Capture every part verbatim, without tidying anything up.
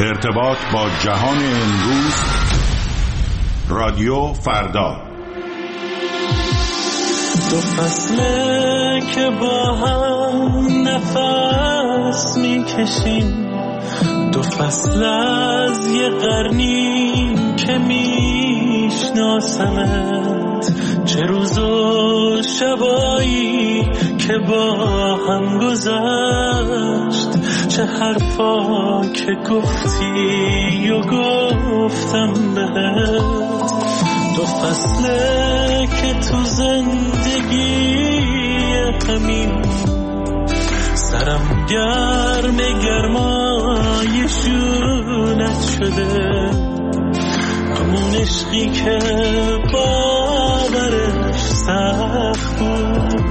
ارتباط با جهان امروز، رادیو فردا. دو فصله که با هم نفس میکشیم، دو فصل از یه قرنی که میشناسمت، چه روز و شبایی که با هم گذشت، چه حرفا که گفتی و گفتم بهت. دو فصله که تو زندگی همین سرم گرم گرمای شونت شده، همون عشقی که باورش سخت بود،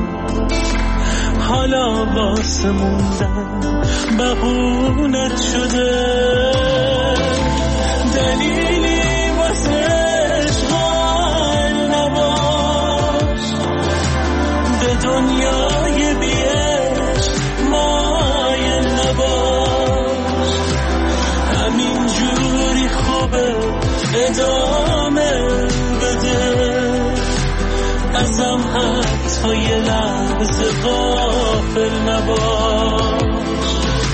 حالا واسه موندن بهونت شده. دلیلی واسه اشغال نباش، به دنیای بیش مایل نباش، همین جوری خوبه ادامه بده، ازم حتی یه لحظه غافل نباش.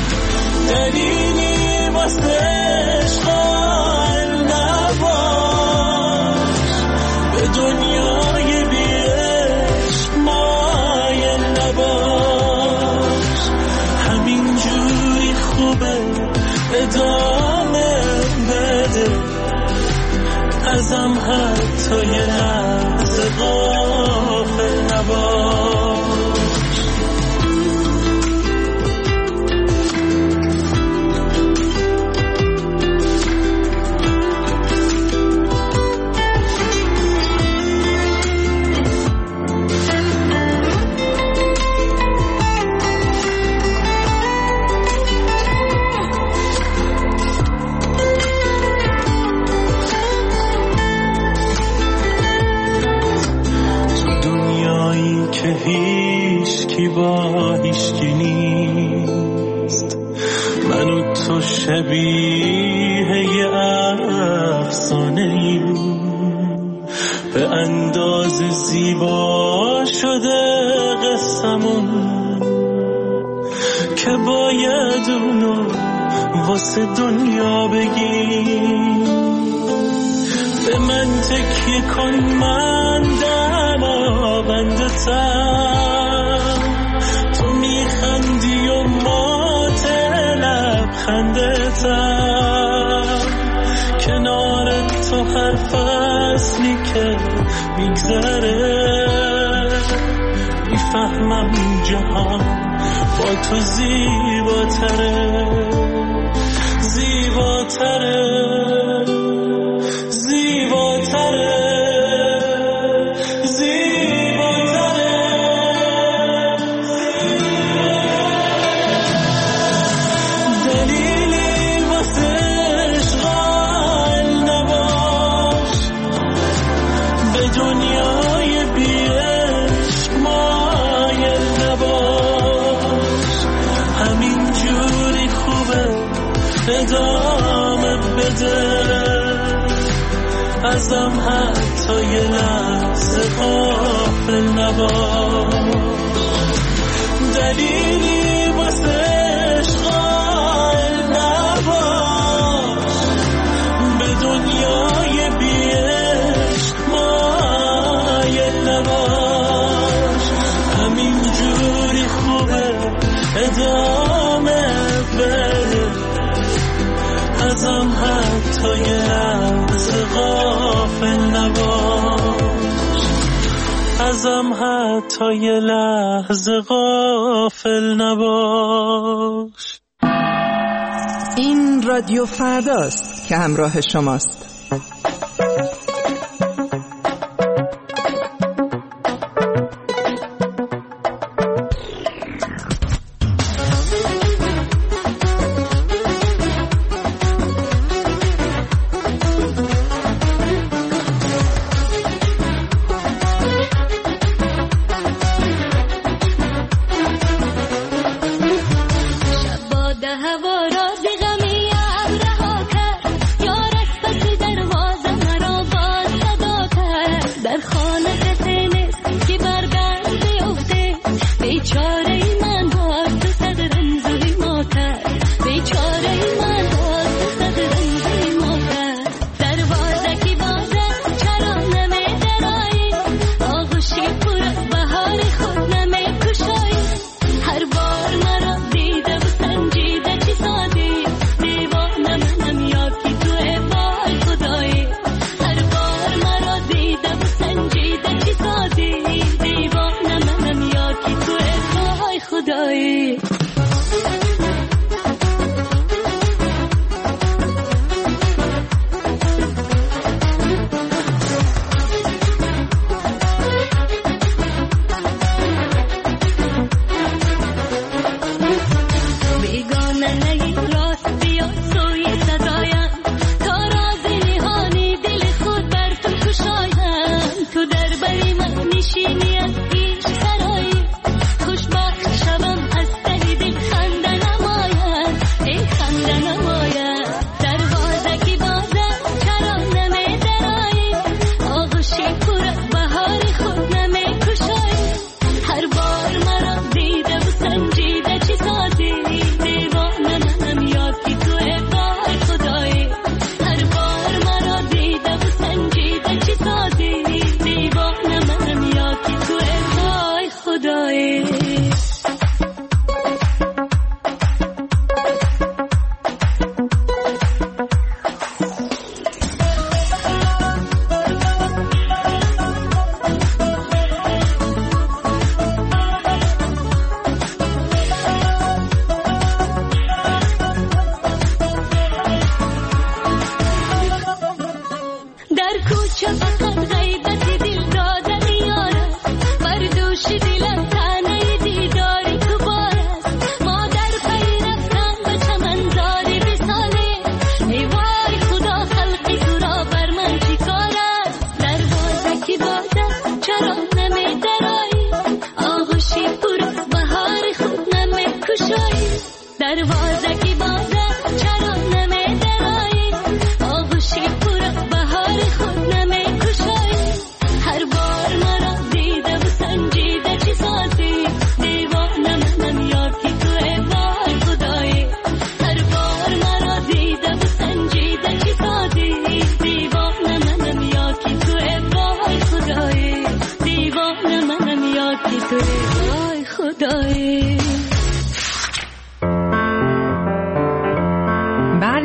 دلیلی واسه اشغال نباش، به دنیای بیش مایل نباش، همین جوری خوبه ادامه بده، ازم حتی یه لحظه غافل نباش. هیچکی با هیچکی نیست، من و تو شبیه یه افسانه ایم، به اندازه زیبا شده قصمون که باید اونو واسه دنیا بگیم. به من تکیه کن، من دما بندتم، تو میخندی و ما تلب خندتم، کنار تو هر فصلی که میگذره میفهمم جهان با تو زیباتره، زیباتره، ادامه بده، ازم حتی یه لحظه غافل نباش. دلیلی واسه اشغال نباش، به دنیای بیش مایل نباش، همین جوری خوبه ادامه بده، ازم حتی یه لحظه غافل نباش، ازم حتی یه لحظه غافل نباش. این رادیو فرداست که همراه شماست. هوا را زی غمی ابرها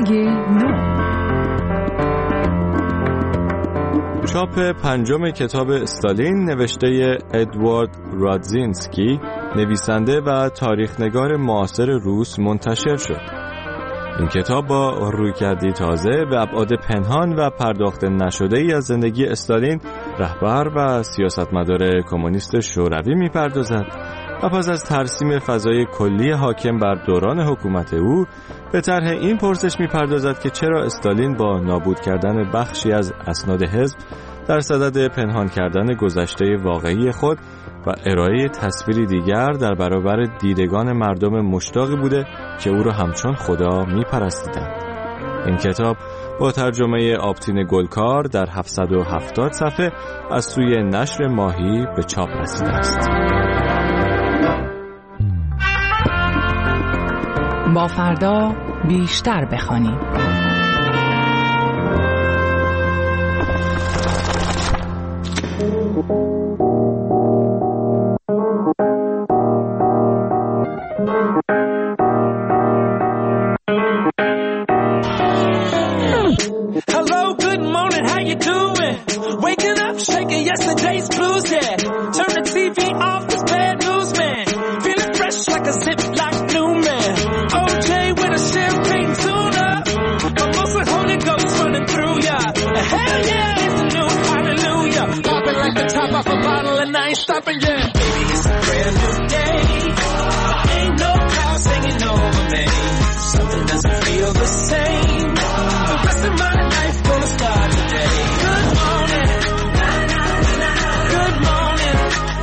برگ نو. چاپ پنجم کتاب استالین نوشته ادوارد رادزینسکی، نویسنده و تاریخنگار معاصر روس، منتشر شد. این کتاب با رویکردی تازه به ابعاد پنهان و پرداخته نشده ای از زندگی استالین، رهبر و سیاستمدار کمونیست شوروی می‌پردازد و پس از ترسیم فضای کلی حاکم بر دوران حکومت او به طرح این پرسش می‌پردازد که چرا استالین با نابود کردن بخشی از اسناد حزب در صدد پنهان کردن گذشته واقعی خود و ارائه تصویری دیگر در برابر دیدگان مردم مشتاقی بوده که او را همچون خدا می‌پرستیدند. این کتاب با ترجمه آبتین گلکار در هفتصد و هفتاد صفحه از سوی نشر ماهی به چاپ رسیده است. با فردا بیشتر بخوانیم. Hello, good morning, how you doing? Waking up, shaking yesterday's blues, yeah. Turn the T V off, it's bad news, man. Feeling fresh like a Ziploc new man. O J with a champagne tuna. Mimosa Holy Ghost running through ya. Hell yeah, it's a new hallelujah. Popping like the top off a bottle and I ain't stopping yet. Baby, it's a brand new day. Ain't no clouds hanging over me. Something doesn't feel the same. The rest of my life gonna start today. Good morning. Good morning.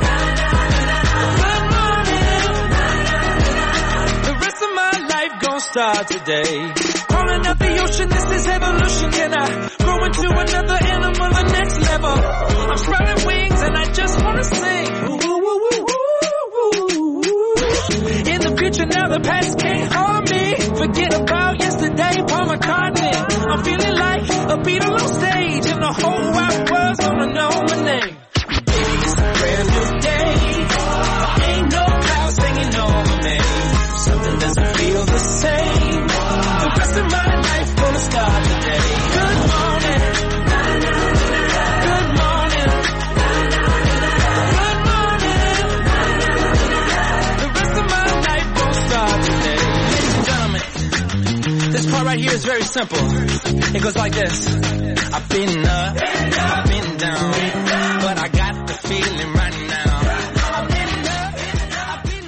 Good morning. The rest of my life gonna start today. Crawling up the ocean, this is evolution. Can I grow into another animal, the next level? I'm spreading wings and I just wanna sing. Ooh, ooh, ooh, ooh, ooh, ooh. In the future now, the past can't harm me. Forget about yesterday, Paul McCartney. I'm feeling like a Beatle on stage and the whole wide world's gonna know my name. Baby, it's a brand new day. Ain't no clouds hanging over me. Something doesn't feel the same. The rest of my life gonna start today. Good morning. Good morning. Good morning. The rest of my life gonna start today. Ladies and gentlemen, this part right here is very simple. It goes like this. I've been up, I've been down, but I got the feeling right now. I've been up, I've been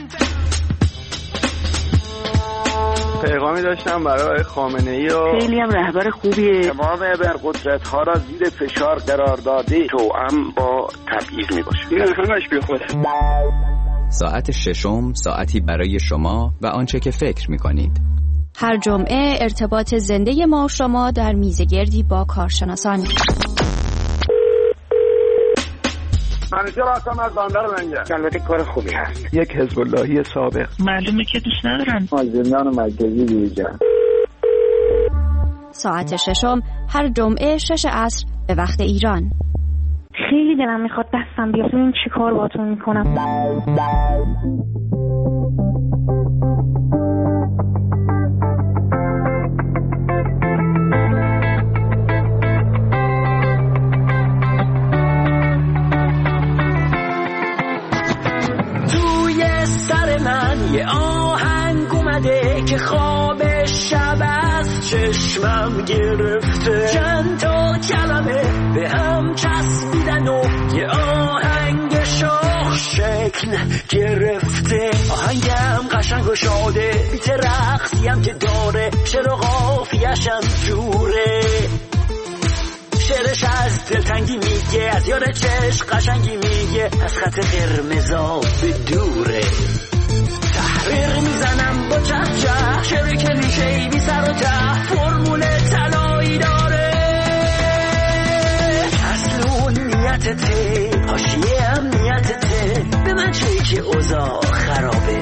down. پیغامی داشتم برای خامنه‌ای و خیلی هم رهبر خوبیه. تمام ابرقدرت‌ها را زیر فشار قرار داده، توأم با تبعیض میباشه. این همش بی خوده. ساعت ششم، ساعتی برای شما و آنچه که فکر می‌کنید. هر جمعه ارتباط زنده ما و شما در میزگردی با کارشناسان. منیجر هستم از بندر منجر. البته کار خوبی هست. یک حزب اللهی سابق. معلومه که دوست ندارن. از زندان مرکزی بیرون. ساعت ششم هر جمعه شش عصر به وقت ایران. خیلی دلم میخواد دستم بیاد ببین چی کار باهاتون میکنم. یه آهنگ اومده که خواب شب از چشمم گرفته، چند تا کلمه به هم چسبیدن و یه آهنگ شاخ شکل گرفته. آهنگم قشنگ و شاده، بیت رقصی هم که داره، شعر و قافیه‌ش هم جوره. شعرش از دلتنگی میگه، از یاد چشم قشنگی میگه، از خط قرمزا به دوره. تحریر میزنم با چه چه، شعر کلیشه‌ای بی سر و ته، فرمول طلایی داره. اصل اون نیتته، حاشیه هم نیتته، به من چه که اوضاع خرابه.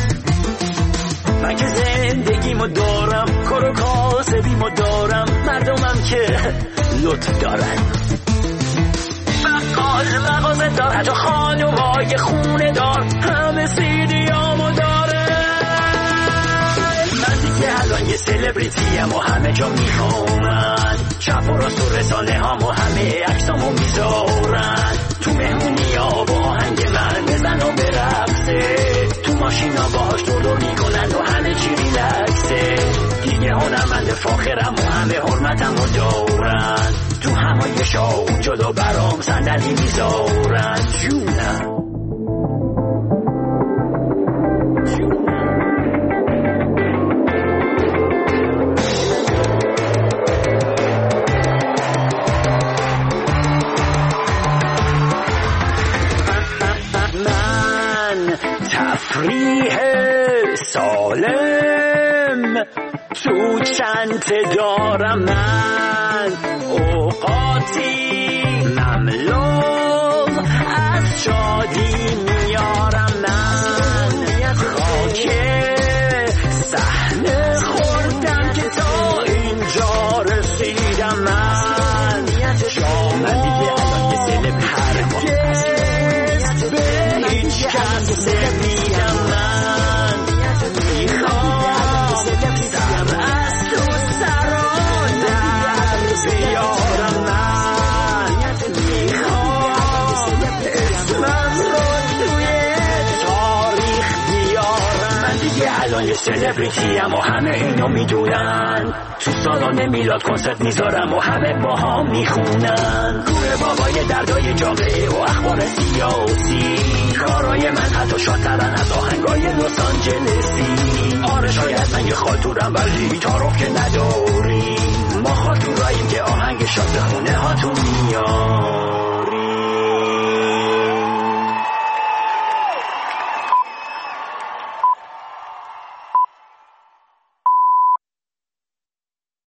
من که زندگیمو دارم، کار و کاسبیمو دارم، مردمم که لطف دارن. بقال مغازه دار، حتی خانومای خونه دار، همه سیدیامو داره. من دیگه الان یه سلبریتی ام و همه جا میخوامن، چپ و راست و رسانه هم و همه عکسامو میذارن، تو مهمونی ها با آهنگ من بزن و برقصه، تو ماشینا باهاش دور دور میکنن و همه چی ریلکسه، دیگه هنرمند فاخرم و همه حرمتم رو دارن، تو همایشا و جدا برام صندلی میذارن. جونم تفریح سالم تو چنت دارم، من اوقاتی مملو از شادی میارم، من خاک صحنه خوردم که تا اینجا رسیدم، من من دیگه الان یه سلب هرگز به هیچ کس نمیدم، من میخوام سر از تو سرا در بیارم، من میخوام اسمم رو توی تاریخ بیارم، من دیگه الان یه سلبریتی ام و همه اینو میدونن، تو سالن میلاد کنسرت میذارم و همه با هم میخونن، گوره بابای دردای جامعه و اخبار سیاسی، کارای من حتی شادترن از آهنگای لس آنجلسی، آره شاید من یه خاطورم ولی تعارف که نداریم، ما خاطوراییم که آهنگ شاد خونه